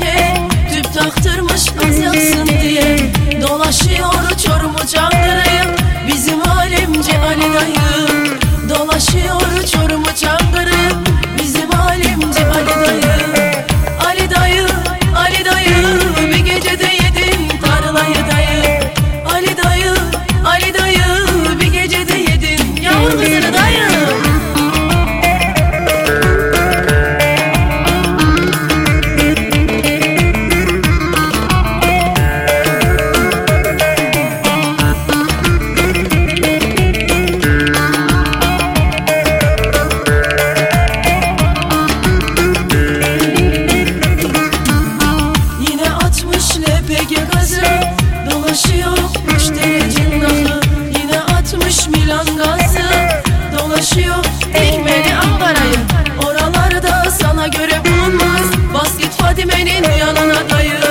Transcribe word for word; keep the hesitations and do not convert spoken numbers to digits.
Fadime'ye tüp taktırmış az yaksın diye. Dolaşıyor Çorum'u Çankırı'yı bizim alemci Ali dayı. Dolaşıyor Çorum'u Çankırı'yı bizim alemci Ali dayı. Ali dayı, Ali dayı, bir gecede yedin tarlayı dayı. Ali dayı, Ali dayı, bir gecede yedin yavur kızını dayı. Dolaşıyor müşteri cindahı, yine atmış Milan gazı. Dolaşıyor dikmeli Ankara'yı, oralarda sana göre bulunmaz. Bas git Fadime'nin yanına dayı.